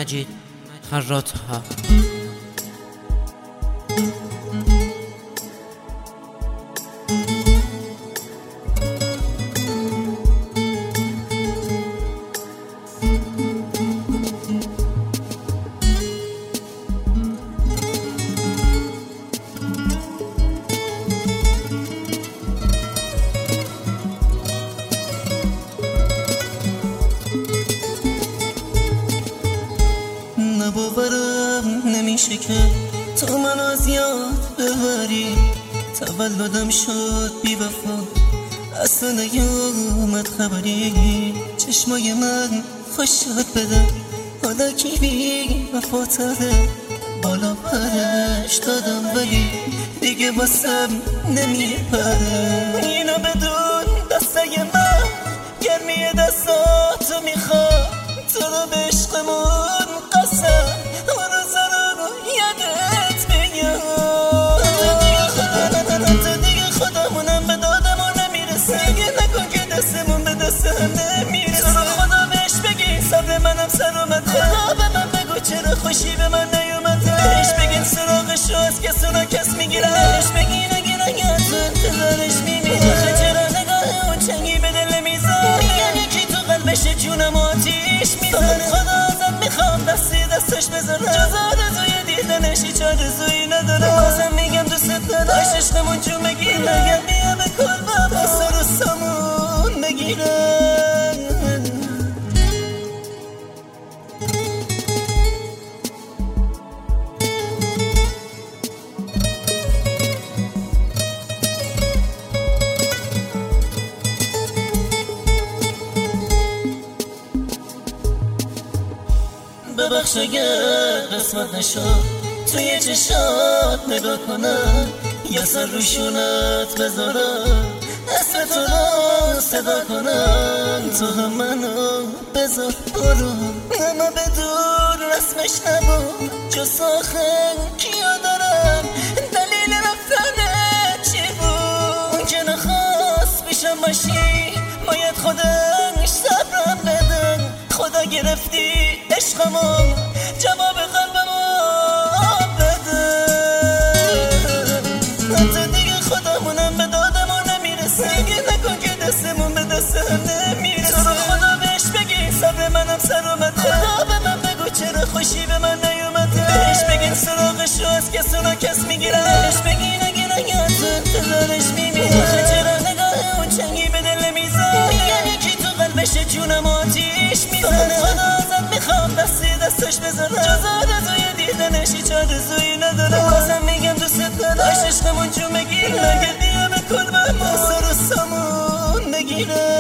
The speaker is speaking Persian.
مجید خراط‌ها. باورم نمیشه که تو من از یاد ببری. تولدم شد بی وفا، اصلا نیومد خبری. چشمای من خوشت بده، حالا کی بی وفا تره. بالا پرش دادم ولی دیگه واسم نمیپره. اینو بدون دسته من گرمی دستاتو میخواد. تو رو به عشقمون قسم روزا رو یادت بیاد. تو دیگه خودمونم به دادمون نمیرسه. دیگه نکن که دستمون به دست هم نمیرسه. تو رو خدا بهش بگی صبر منم سر اومده. خدا به من بگو چرا خوشی به من نیومده. بهش بگین سراغشو از کسونا کس میگیره. بهش بگین اگه نگه تو انتظارش میمیره. آخه چرا نگاه اون چنگی به دل میزن. یعنی کی تو قلبش جونم آتیش میزنه. خدا ازت میخوام دستی دستش بذاره. جز آرزوی دیدنش هیچ آرزویی نداره. بازم میگم دوست نداشت عشقمون جون بگیره. اگر بیا به کلبم دست رو سامون بگیره. ببخش اگر قسمت نشد توی چشات نگاه کنم. یا سر روشونت بذارم اسم تو رو صدا کنم. تو هم منو بذار برو. اما بدون رسمش نبود جز آخر کیا دارم. دلیل رفتنت چی بود که نخواست پیشم باشی. باید خودش صبرم بده. خدا گرفتی عشقمو جواب قلبمو بده. حتی دیگه خودمونم به دادمون نمیرسه. دیگه نکن که دستمون به دست هم نمیرسه. تو رو خدا بهش بگی صبر منم سر اومده. خدا به من بگو چرا خوشی به من نیومده. بهش بگین سراغشو از کسونا کس میگیره. بهش بگین اگه نگه تو انتظارش میمیره. آخه چرا نگاه اون چنگی به دل میزن. یعنی کی تو قلبش جونم آتیش میزنه. خدا ازت میخوام دستی دستش بذاره. جز آرزوی دیدنش هیچ آرزویی نداره. بازم میگم دوست نداشت عشقمون جون بگیره. اگه بیا به کلبم سر و سامون بگیره.